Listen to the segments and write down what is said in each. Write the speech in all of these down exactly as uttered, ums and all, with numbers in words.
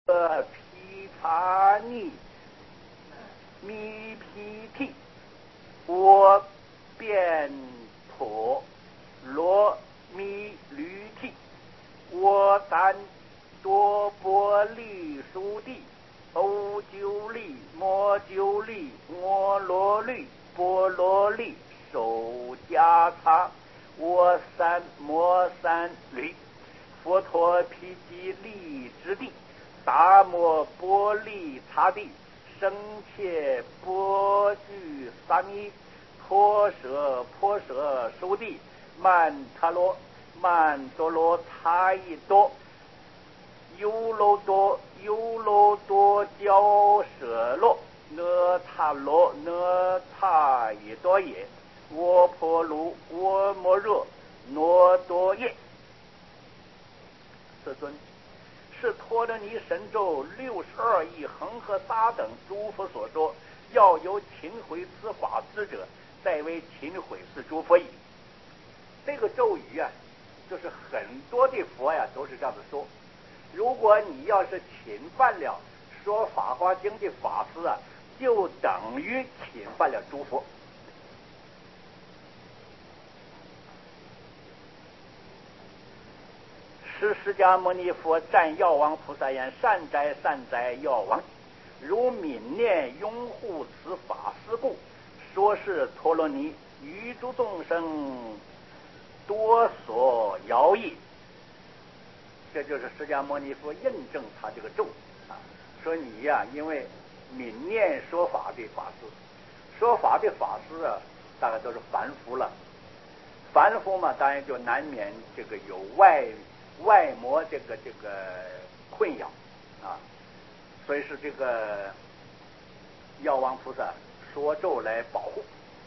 毗荼尼弥毗提我变陀罗弥律提我三多波利苏地欧鸠利摩鸠利摩罗律波罗利手迦擦我三摩三律佛陀毗吉利之地达摩波利擦地生切波具萨尼婆舍婆舍苏地曼塔罗曼多罗擦一多优罗多优罗多交舍罗那塔罗那塔一多耶我婆卢我摩热诺多耶。世尊，是陀罗尼神咒六十二亿恒河沙等诸佛所说，要由勤回此法之者，再为勤毁是诸佛矣。这个咒语啊，就是很多的佛呀都是这样子说。如果你要是侵犯了说法华经的法师啊，就等于侵犯了诸佛。是释迦牟尼佛赞药王菩萨言：善哉善哉药王，如悯念拥护此法师故，说是陀罗尼于诸众生多所摇曳。这就是释迦牟尼佛印证他这个咒啊，说你呀、啊，因为悯念说法的法师，说法的法师啊，大概都是凡夫了。凡夫嘛，当然就难免这个有外外魔这个这个困扰啊，所以是这个药王菩萨说咒来保护。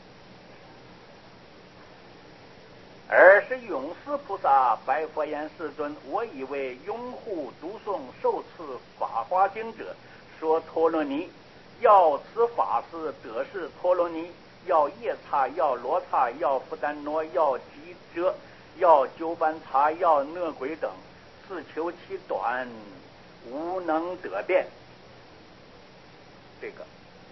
而是永世菩萨白佛言：世尊，我以为拥护读诵受持法华经者，说陀罗尼，要此法师得是陀罗尼，要夜叉，要罗刹，要富丹罗，要吉遮，要鸠班叉，要恶鬼等，自求其短，无能得辩。这个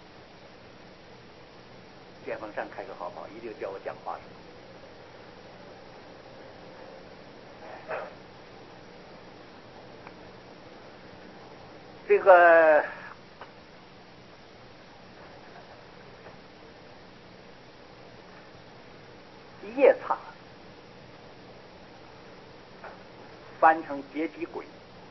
剑锋山开个好跑，一定叫我讲话是吧？这个夜叉翻成劫机鬼，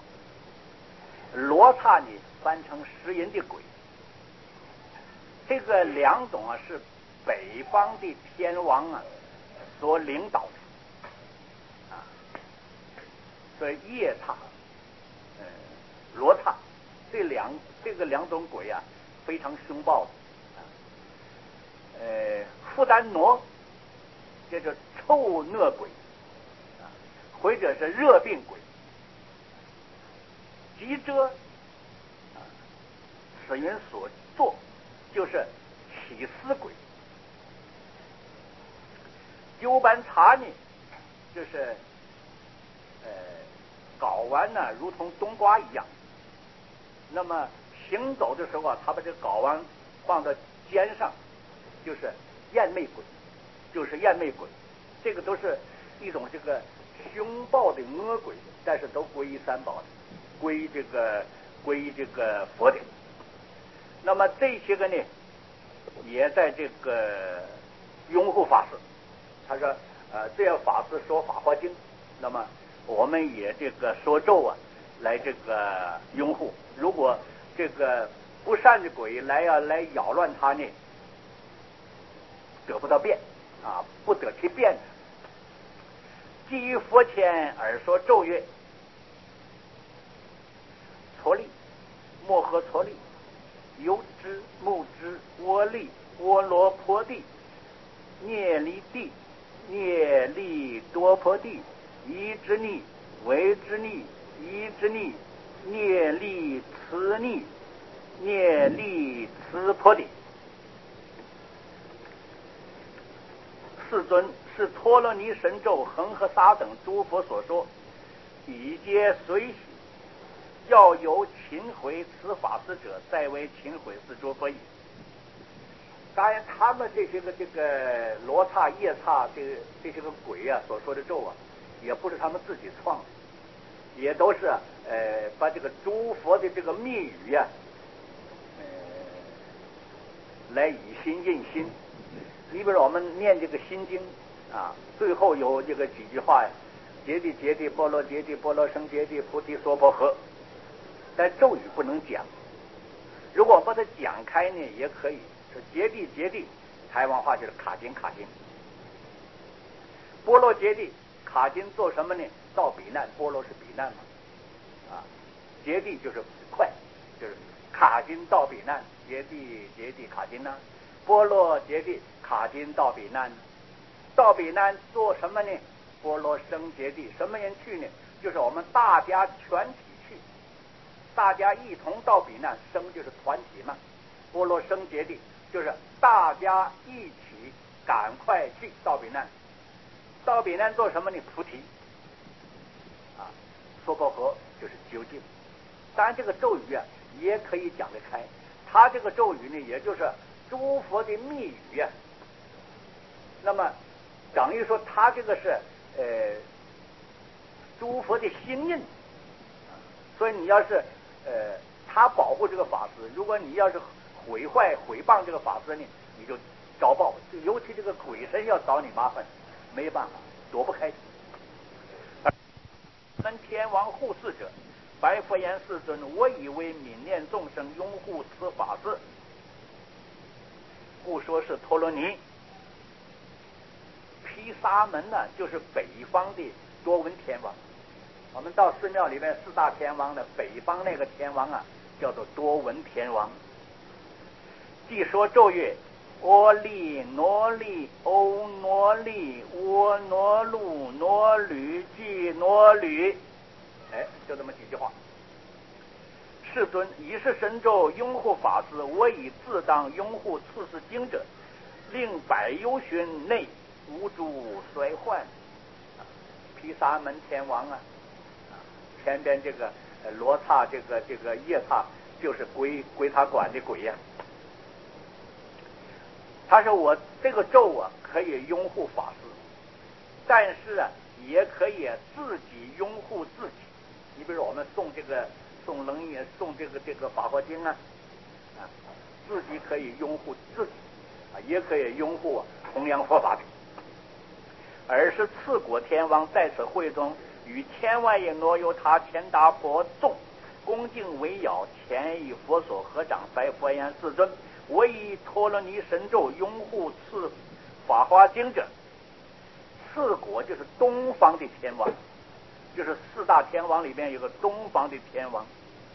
罗刹呢翻成食人的鬼。这个两种啊是北方的天王啊所领导的啊，所以夜叉、呃、罗刹这两这个两种鬼啊非常凶暴的啊。呃，富丹挪这就是臭恶鬼啊，或者是热病鬼。吉遮啊，此人所作就是起司鬼。鸠班叉呢，就是呃睾丸呢如同冬瓜一样，那么行走的时候啊，他把这睾丸放到肩上，就是厌魅鬼，就是厌魅鬼。这个都是一种这个凶暴的恶鬼，但是都归于三宝的，归这个归于这个佛的。那么这些个呢，也在这个拥护法师。他说呃，这样法师说法华经，那么我们也这个说咒啊，来这个拥护。如果这个不善的鬼来啊来扰乱他呢，得不到辩啊，不得其辩。基于佛前而说咒曰：撮利摩诃撮利由之目之窝利窝罗婆地涅利地涅利多婆地夷之逆为之逆夷之逆涅利慈逆涅利慈婆地。世尊，是陀罗尼神咒恒河沙等诸佛所说，以皆随喜要有勤毁此法师者，再为勤毁四诸佛矣。当然，他们这些个这个罗刹、夜叉，这这些个鬼啊所说的咒啊，也不是他们自己创的，也都是呃把这个诸佛的这个密语呀、啊，呃，来以心印心。你比如我们念这个心经啊，最后有这个几句话呀，揭谛揭谛波罗揭谛波罗僧揭谛菩提娑婆诃，但咒语不能讲。如果把它讲开呢，也可以。说揭谛揭谛，台湾话就是卡金卡金。波罗揭谛，卡金做什么呢？到彼难，波罗是彼难嘛，啊，揭谛就是快，就是卡金到彼难，揭谛揭谛卡金呢，波罗揭谛卡金到彼难，到彼难做什么呢？波罗僧揭谛，什么人去呢？就是我们大家全体去，大家一同到彼难，僧就是团体嘛，波罗僧揭谛。就是大家一起赶快去到彼难，到彼难做什么呢？菩提啊，娑婆诃就是究竟。当然，这个咒语啊也可以讲得开。他这个咒语呢，也就是诸佛的密语啊。那么等于说，他这个是呃诸佛的心印。所以你要是呃他保护这个法师，如果你要是毁坏毁谤这个法师呢，你就遭报。尤其这个鬼神要找你麻烦，没办法，躲不开。跟天王护世者，白佛言：世尊，我以为悯念众生，拥护此法师，故说是陀罗尼。毗沙门呢，就是北方的多闻天王。我们到寺庙里面四大天王的北方那个天王啊，叫做多闻天王。即说咒曰：阿利挪利欧挪利窝挪路挪吕俱挪吕。哎，就这么几句话。世尊，以是神咒拥护法师，我以自当拥护次世经者，令百幽旬内无诸衰患。毗沙门天王啊，前边这个罗刹，这个这个夜叉，就是归归他管的鬼呀、啊。他说我这个咒啊可以拥护法师，但是啊也可以自己拥护自己。你比如我们诵这个诵楞严诵这个这个法华经啊，啊自己可以拥护自己啊，也可以拥护弘扬佛法的。而是次果天王在此会中，与千万亿挪由他钱达婆众恭敬围绕，前以佛所合掌，白佛言：世尊，我以陀罗尼神咒拥护次法华经者。次果就是东方的天王，就是四大天王里面有个东方的天王，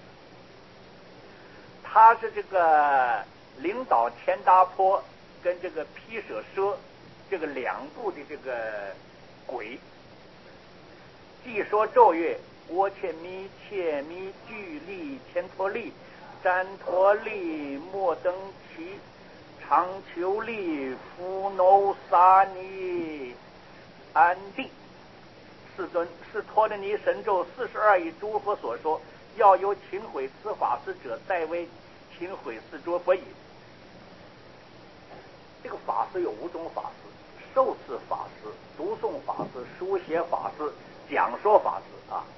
他是这个领导钱达婆跟这个毗舍奢这个两部的这个鬼。既说咒曰：我切弥切弥俱利千陀利旃陀利莫登奇长求利福耨萨尼安地。世尊，是陀罗尼神咒四十二亿诸佛所说，要有勤毁此法师者，再为勤毁四诸佛矣。这个法师有五种法师：受持法师、读诵法师、书写法师、讲说法师啊。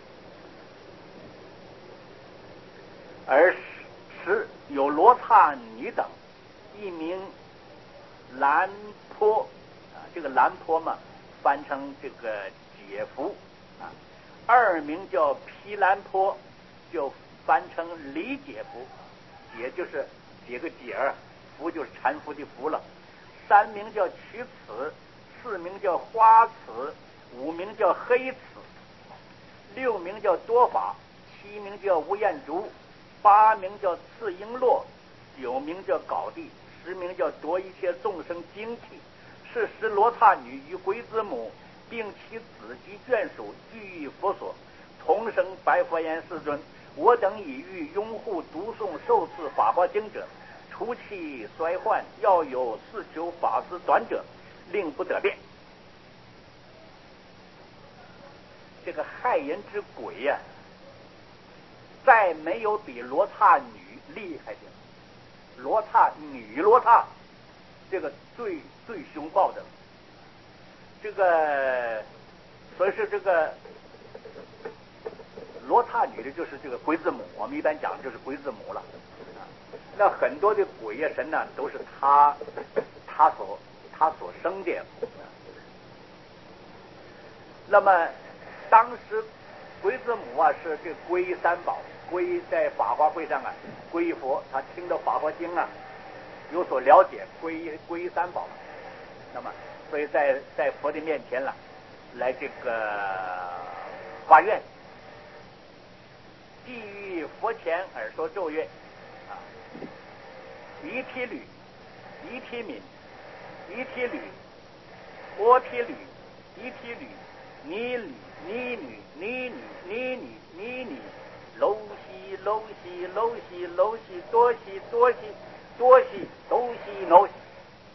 而时有罗刹女等，一名兰颇啊，这个兰颇嘛，翻成这个解夫啊；二名叫毗兰颇，就翻成理解夫，解就是解个解儿，夫就是禅服的服了。三名叫曲此，四名叫花此，五名叫黑此，六名叫多法，七名叫无厌竹，八名叫次璎珞，九名叫缟地，十名叫夺一切众生精气。是时罗刹女与鬼子母并其子及眷属俱于佛所，同声白佛言：世尊，我等已欲拥护读诵受持法华经者，除其衰患，要有四求法师短者，令不得变。这个害人之鬼呀、啊， 再没有比罗刹女厉害的了。罗刹女罗刹，这个最最凶暴的，这个所以说这个罗刹女的就是这个鬼子母，我们一般讲就是鬼子母了。啊，那很多的鬼呀神呢，都是他他所他所生的。那么当时鬼子母啊是这皈依三宝，皈依在法华会上啊皈依佛，他听到法华经啊有所了解，皈依皈依三宝。那么所以在在佛的面前了，来这个发愿，即于佛前而说咒曰：啊，一提吕，一提敏，一提吕，波提吕，一提吕，尼吕，尼女，尼女，尼女，尼女，楼西，楼西，楼西，楼西，多西，多西，多西，都西，楼西。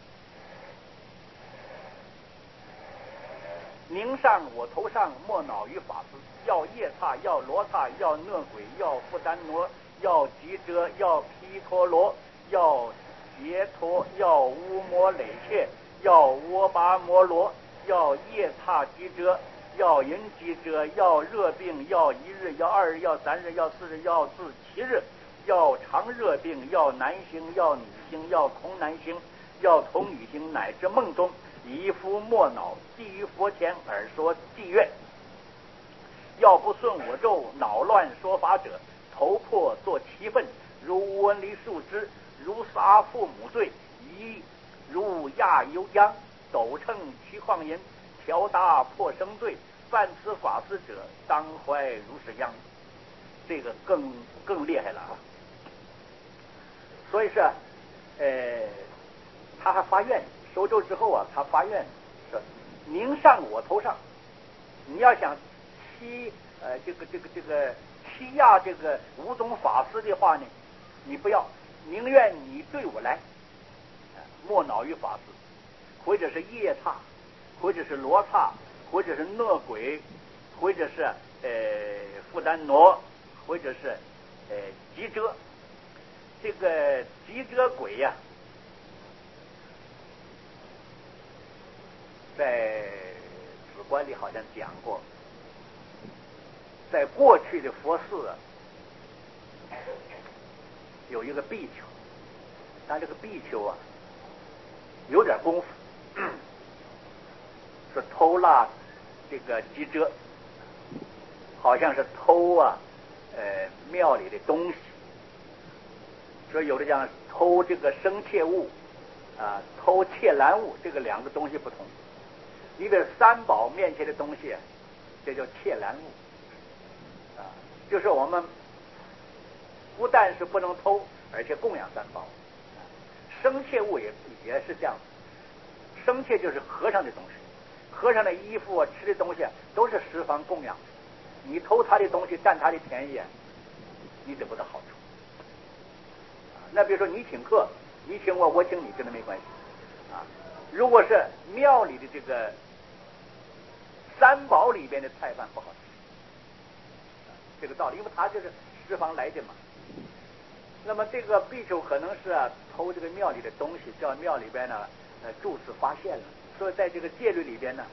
宁上我头上莫恼于法师，要夜叉，要罗刹，要恶鬼，要负担挪，要吉遮，要毗陀罗，要杰陀，要乌摩累切，要窝巴摩罗，要夜叉吉遮，要淫吉遮，要热病，要一日，要二日，要三日，要四日，要至七日，要长热病，要男星，要女星，要空男星，要童女星，乃至梦中一夫莫恼，即于佛前而说妓愿。要不顺我咒，恼乱说法者，头破作七分，如温离树枝，如杀父母罪，一如亚幽央，斗称其旷淫，调达破生罪。犯此法师者，当怀如是殃。这个更更厉害了啊！所以说，呃，他还发愿，收咒之后啊，他发愿说：宁上我头上，你要想欺呃这个这个这个欺压这个五种法师的话呢，你不要，宁愿你对我来，呃、莫恼于法师，或者是夜叉，或者是罗刹，或者是恶鬼，或者是呃负担挪，或者是呃吉遮。这个吉遮鬼呀、啊，在史观里好像讲过，在过去的佛寺啊，有一个比丘，他这个比丘啊有点功夫，是偷蜡这个吉遮，好像是偷啊呃庙里的东西，说有的讲偷这个生窃物啊，偷窃兰物，这个两个东西不同。你比如三宝面前的东西，这叫窃兰物啊，就是我们不但是不能偷，而且供养三宝。生窃物也也是这样，生窃就是和尚的东西，和尚的衣服啊，吃的东西啊，都是十方供养。你偷他的东西，占他的便宜啊，你得不到好处。那比如说你请客，你请我，我请你，这都没关系啊。如果是庙里的这个三宝里边的菜饭不好吃，这个道理，因为他就是十方来的嘛。那么这个比丘可能是啊偷这个庙里的东西，叫庙里边呢呃住持发现了，所以在这个戒律里边呢，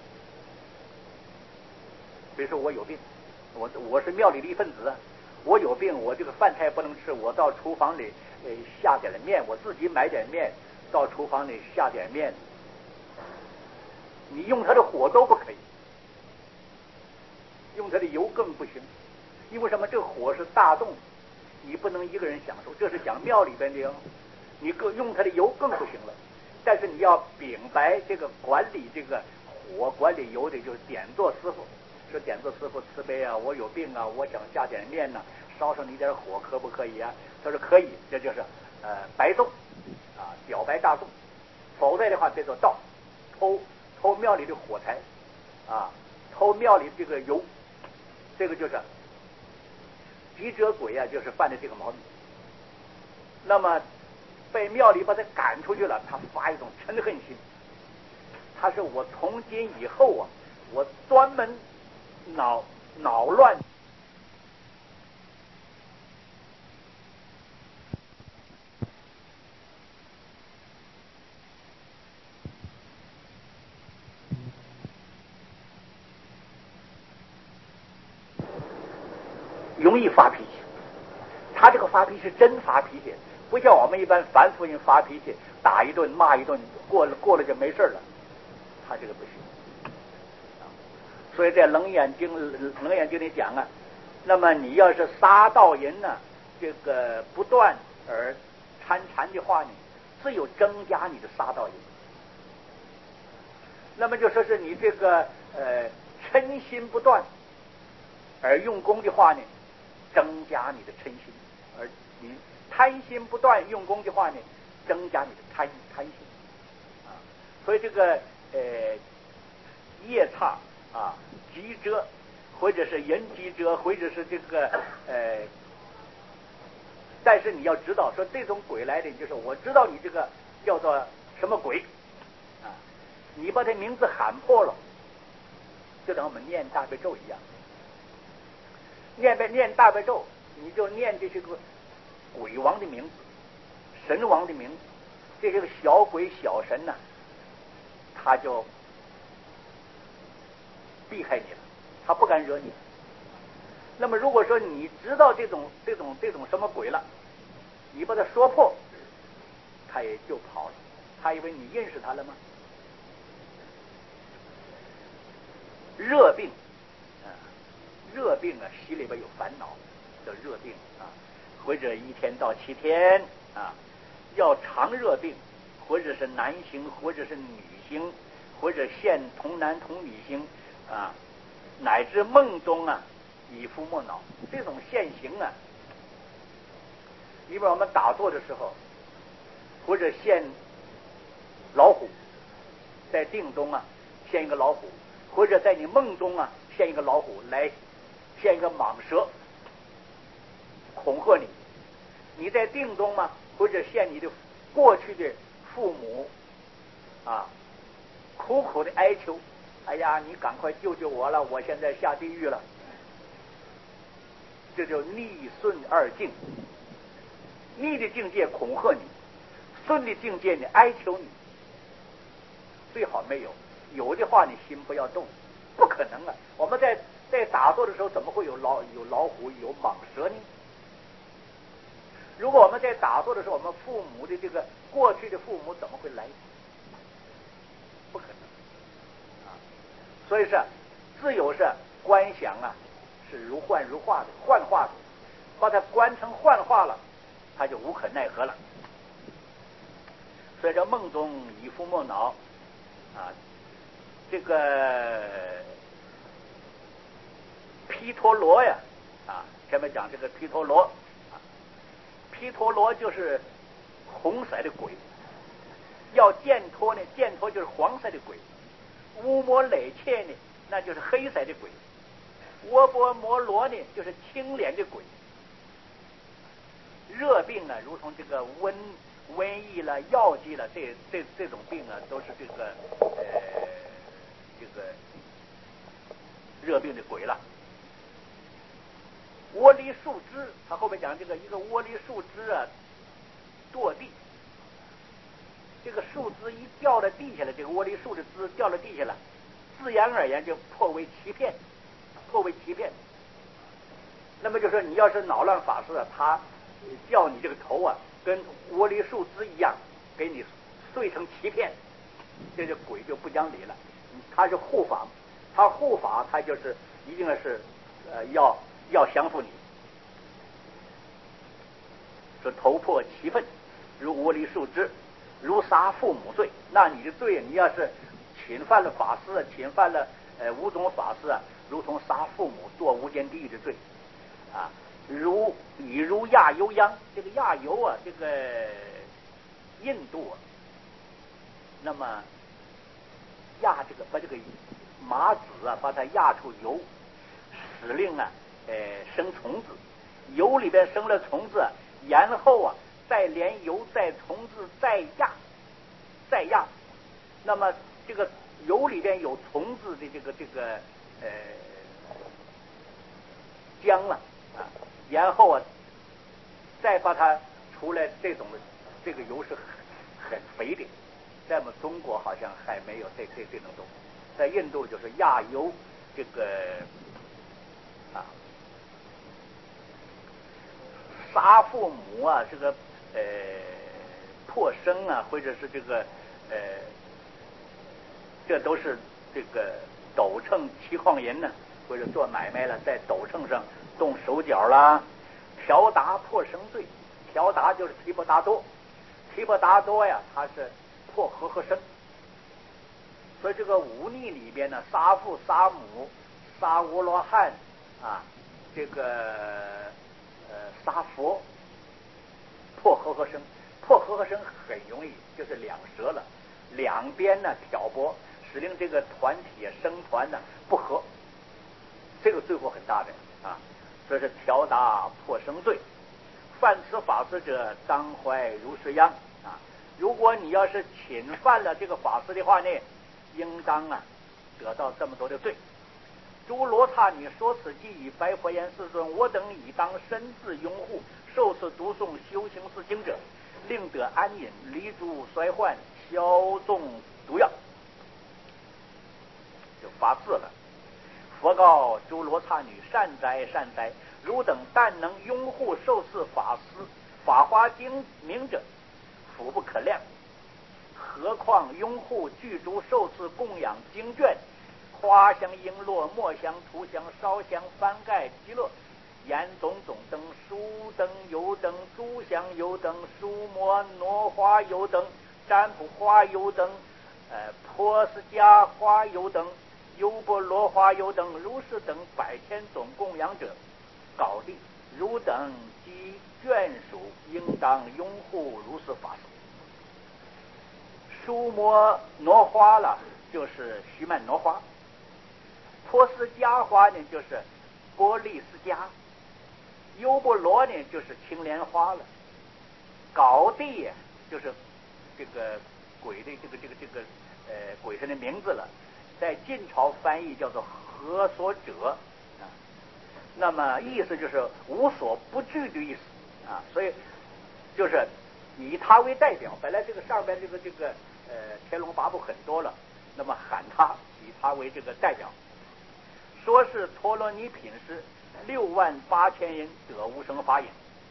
比如说我有病，我我是庙里的一份子，我有病，我这个饭菜不能吃，我到厨房里呃下点面，我自己买点面，到厨房里下点面，你用它的火都不可以，用它的油更不行，因为什么？这个火是大众，你不能一个人享受，这是讲庙里边的，你更用它的油更不行了。但是你要禀白这个管理这个火管理油的，就是点做师傅，说点做师傅慈悲啊，我有病啊，我想下点面呢、啊，烧上你点火可不可以啊？他说可以，这就是呃白粽啊，表白大众，否则的话这叫盗，偷偷庙里的火柴啊，偷庙里这个油，这个就是吉遮鬼啊，就是犯的这个毛病。那么被庙里把他赶出去了，他发一种嗔恨心，他说我从今以后啊，我专门恼恼乱容易发脾气。他这个发脾气是真发脾气，不像我们一般凡夫人发脾气，打一顿骂一顿，过了过了就没事了。他这个不行。所以在《楞严经》《楞严经》里讲啊，那么你要是杀盗淫呢，这个不断而参禅的话呢，只有增加你的杀盗淫。那么就说是你这个呃嗔心不断而用功的话呢，增加你的嗔心；而你贪心不断用功的话呢，增加你的贪贪心啊。所以这个呃夜叉啊、急遮，或者是人急遮，或者是这个呃，但是你要知道，说这种鬼来的，就是我知道你这个叫做什么鬼啊，你把他名字喊破了，就等我们念大悲咒一样。念呗念大悲咒，你就念这些个鬼王的名字、神王的名字，这些个小鬼小神呢、啊，他就避开你了，他不敢惹你。那么如果说你知道这种这种这种什么鬼了，你把他说破，他也就跑了。他以为你认识他了吗？热病啊，热病啊，心里边有烦恼叫热病啊，或者一天到七天啊，要常热病，或者是男性，或者是女性，或者现童男童女性啊，乃至梦中啊，以夫莫恼，这种现行啊，因为我们打坐的时候，或者现老虎，在定中啊现一个老虎，或者在你梦中啊现一个老虎来现一个蟒蛇恐吓你，你在定中嘛，或者现你的过去的父母啊，苦苦的哀求，哎呀，你赶快救救我了，我现在下地狱了。这叫逆顺二境，逆的境界恐吓你，顺的境界呢哀求你。最好没有，有的话你心不要动，不可能啊！我们在在打坐的时候，怎么会有老有老虎有蟒蛇呢？如果我们在打坐的时候，我们父母的这个过去的父母怎么会来？不可能啊！所以是自有是观想啊，是如幻如化的幻化的，把它观成幻化了，他就无可奈何了。所以这梦中以夫莫恼啊，这个毗陀罗呀啊，前面讲这个毗陀罗啊，毗陀罗就是红色的鬼，要犍陀呢，犍陀就是黄色的鬼，乌摩累切呢，那就是黑色的鬼，窝波摩罗呢，就是青脸的鬼。热病呢，如同这个瘟瘟疫了、药剂了，这这这种病啊，都是这个呃这个热病的鬼了。窝梨树枝，他后面讲这个一个窝梨树枝啊，堕地，这个树枝一掉到地下了，这个窝梨树的枝掉到地下了，自然而然就破为七片，破为七片。那么就说你要是恼乱法师啊，他叫你这个头啊，跟窝梨树枝一样，给你碎成七片，这个鬼就不讲理了。他是护法，他护法，他就是一定是呃要要降服你。说头破七分，如窝梨树枝，如杀父母罪。那你的罪，你要是侵犯了法师，侵犯了呃五种法师啊，如同杀父母，堕无间地狱的罪啊。如以如亚由央，这个亚由啊，这个印度啊，那么压这个把这个麻籽啊，把它压出油，使令啊，呃，生虫子，油里边生了虫子，然后啊，再连油再虫子再压，再压，那么这个油里边有虫子的这个这个呃浆了啊，然后啊，再把它出来，这种的这个油是很很肥的。在我们中国好像还没有这这这种东西，在印度就是亚油这个啊杀父母啊，这个呃破生啊，或者是这个呃，这都是这个斗秤七矿银呢，或者做买卖了，在斗秤上动手脚啦，调达破生罪。调达就是提婆达多，提婆达多呀，它是破和合生。所以这个忤逆里边呢，杀父杀母杀阿罗汉啊，这个呃杀佛，破和合生。破和合生很容易，就是两舌了，两边呢挑拨，使令这个团体生团呢不和，这个罪过很大的啊。这是调达破生罪。犯此法事者，当怀如是殃啊！如果你要是侵犯了这个法事的话呢，应当啊得到这么多的罪。诸罗刹女说此偈语，白佛言：世尊，我等已当身自拥护，受此读诵修行四经者，令得安隐，离诸衰患，消众毒药。就发誓了。佛告诸罗刹女：善哉善哉！汝等但能拥护受持法师法华经名者，福不可量，何况拥护具足受持供养经卷、花香璎珞、墨香涂香、烧香翻盖极乐、燃种种灯、书灯油灯、诸香油灯、书摩挪花油灯、占卜花油灯、呃波斯迦花油灯、优波罗花油灯，如是等百千种供养者，搞定汝等及眷属，应当拥护如是法事。书摩挪花了，就是须曼挪花；波斯迦花呢，就是波利斯迦；优波罗呢，就是青莲花了；搞地就是这个鬼的这个这个这个呃鬼神的名字了，在晋朝翻译叫做何所者啊。那么意思就是无所不惧的意思啊，所以就是以他为代表。本来这个上边这个这个呃天龙八部很多了，那么喊他，以他为这个代表。说是陀罗尼品师六万八千人得无生法饮。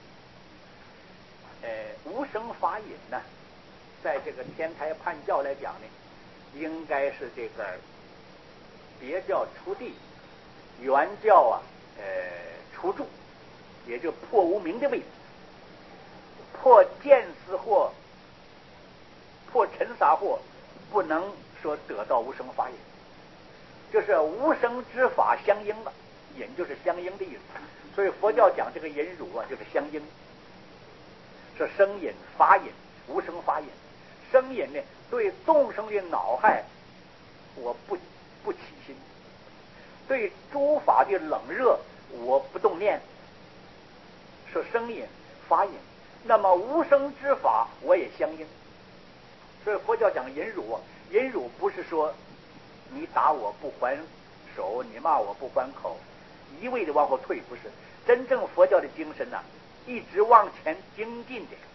呃，无生法饮呢，在这个天台判教来讲呢，应该是这个别教出地，原教啊。呃，除住，也就破无明的位置，破见思惑，破尘沙惑，不能说得到无生法饮，就是无生之法相应了，饮就是相应的意思。所以佛教讲这个饮乳啊，就是相应，是生饮、法饮、无生法饮。生饮呢，对众生的恼害，我不不起心。对诸法的冷热，我不动念，是生饮法饮。那么无生之法，我也相应。所以佛教讲忍辱啊，忍辱不是说你打我不还手，你骂我不还口，一味的往后退，不是。真正佛教的精神呢、啊，一直往前精进的。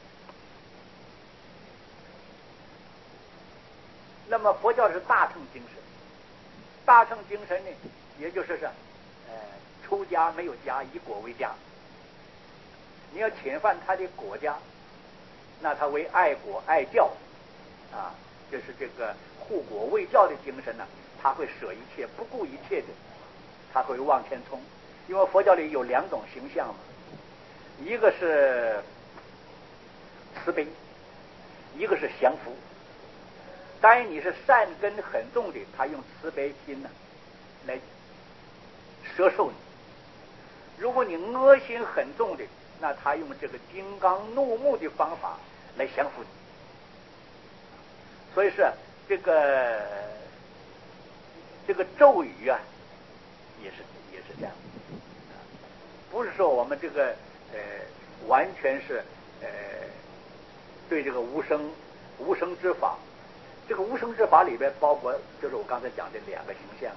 那么佛教是大乘精神，大乘精神呢，也就是是，呃，出家没有家，以果为家。你要侵犯他的国家，那他为爱国爱教，啊，就是这个护国卫教的精神呢，他会舍一切，不顾一切的，他会往前冲。因为佛教里有两种形象嘛，一个是慈悲，一个是降服。当然你是善根很重的，他用慈悲心呢来摄受你；如果你恶心很重的，那他用这个金刚怒目的方法来降服你。所以是这个这个咒语啊，也是也是这样，不是说我们这个呃完全是呃对这个无生无生之法。这个无生之法里边包括，就是我刚才讲的两个形象，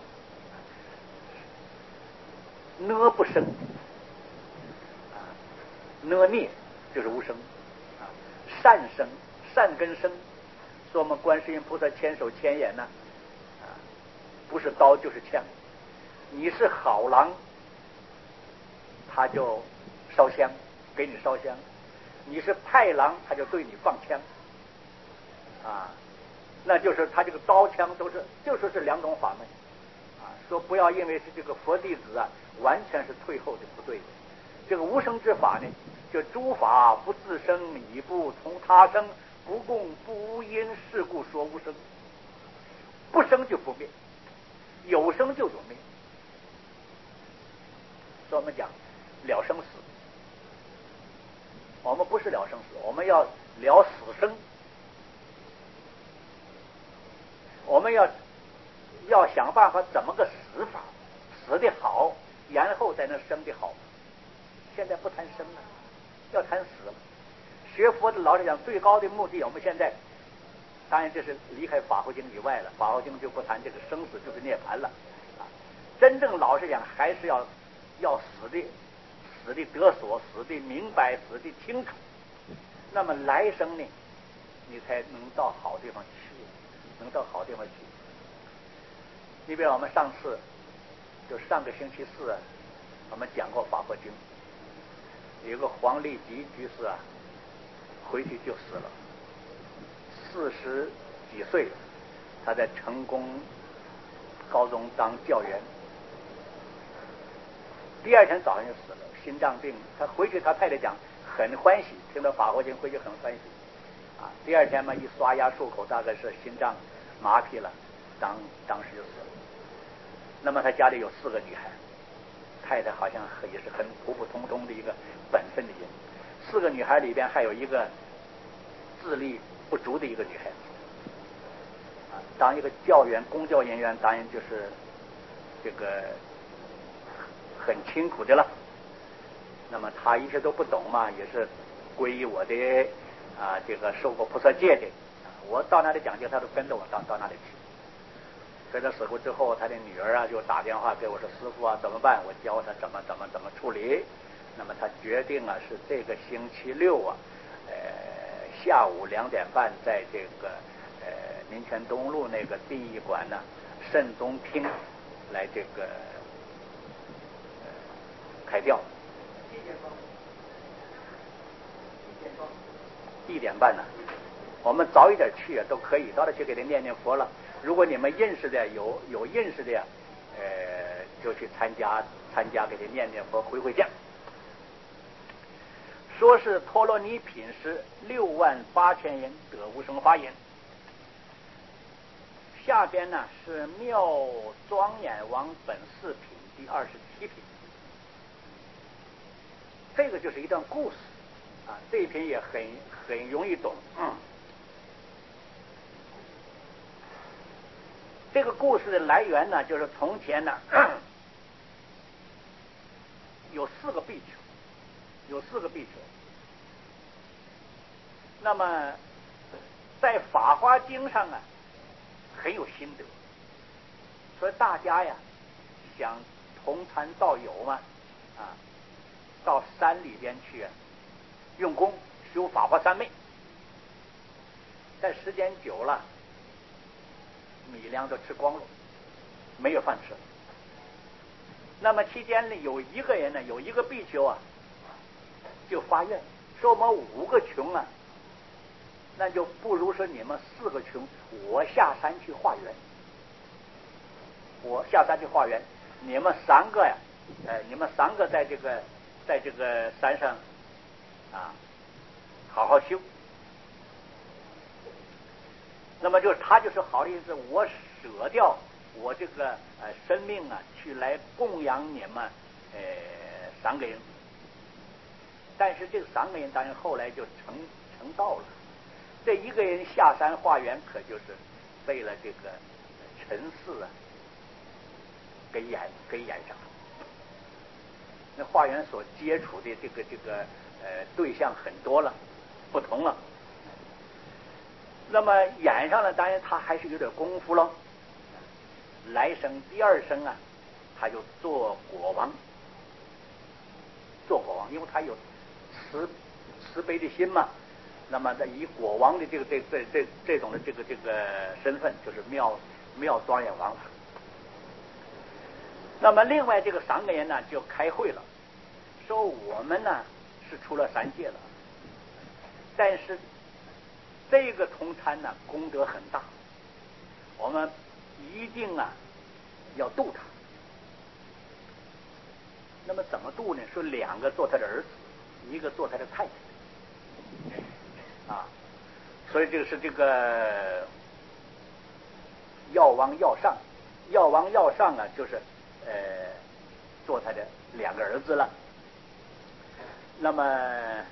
呢不生啊，呢灭就是无生啊，善生善根生。说我们观世音菩萨千手千眼呢、啊，啊，不是刀就是枪。你是好狼，他就烧香； 给你烧香；你是派郎，他就对你放枪，啊，那就是他这个刀枪都是就说是两种法门，啊，说不要因为是这个佛弟子啊，完全是退后的不对的。这个无生之法呢，就诸法不自生，以不从他生，不共不因，是故说无生。不生就不灭，有生就有灭。所以我们讲了生死，我们不是了生死，我们要了死生，我们要要想办法怎么个死法，死的好，然后才能生的好。现在不谈生了，要谈死了。学佛的老实讲，最高的目的，我们现在当然这是离开法华经以外了，法华经就不谈这个生死，就是涅槃了。啊，真正老实讲，还是要要死的死的得所，死的明白，死的清楚。那么来生呢，你才能到好地方去，能到好地方去。你比如我们上次就上个星期四啊，我们讲过法华经，有个黄立吉居士啊，回去就死了，四十几岁，他在成功高中当教员。第二天早上就死了，心脏病。他回去，他太太讲很欢喜，听到法华经回去很欢喜。啊，第二天嘛，一刷牙漱口，大概是心脏麻痹了，当当时就死了。那么他家里有四个女孩，太太好像也是很普普通通的一个本分的人。四个女孩里边还有一个智力不足的一个女孩子。啊，当一个教员、公教人员，当然就是这个很辛苦的了。那么他一切都不懂嘛，也是皈依我的啊，这个受过菩萨戒的。我到哪里讲经，他都跟着我到到哪里去。所以他死过之后，他的女儿啊就打电话给我说：“师父啊，怎么办？”我教他怎么怎么怎么处理。那么他决定啊，是这个星期六啊，呃，下午两点半，在这个呃民权东路那个殡仪馆呢，慎终厅来这个呃开吊。一点半呢，我们早一点去啊都可以，到那去给他念念佛了。如果你们认识的有有认识的呀，呃，就去参加参加，给他念念佛，回回向。说是陀罗尼品是六万八千人得无生法眼。下边呢是妙庄严王本四品第二十七品，这个就是一段故事啊，这一篇也很很容易懂。嗯，这个故事的来源呢，就是从前呢有四个比丘，有四个比丘。那么在《法华经》上啊，很有心得，所以大家呀想同参道友嘛，啊，到山里边去、啊、用功修法华三昧。但时间久了，米粮都吃光了，没有饭吃。那么期间呢，有一个人呢，有一个比丘啊，就发愿说：“我们五个穷啊，那就不如说你们四个穷，我下山去化缘。我下山去化缘，你们三个呀，呃，你们三个在这个在这个山上啊，好好修。”那么就是他就是好的意思，我舍掉我这个呃生命啊，去来供养你们呃三个人。但是这个三个人当然后来就成成道了。这一个人下山化缘，可就是被了这个尘世啊给染给染上了。那化缘所接触的这个这个呃对象很多了，不同了。那么染上了，当然他还是有点功夫了。来生第二生啊，他就做国王，做国王，因为他有慈慈悲的心嘛。那么他以国王的这个这这这这种的这个这个身份，就是妙妙庄严王法。那么另外这个三个人呢，就开会了，说我们呢是出了三界了。但是这个同参呢，功德很大，我们一定啊要度他。那么怎么度呢？说两个做他的儿子，一个做他的太太啊，所以这个是这个药王药上，药王药上啊，就是呃做他的两个儿子了。那么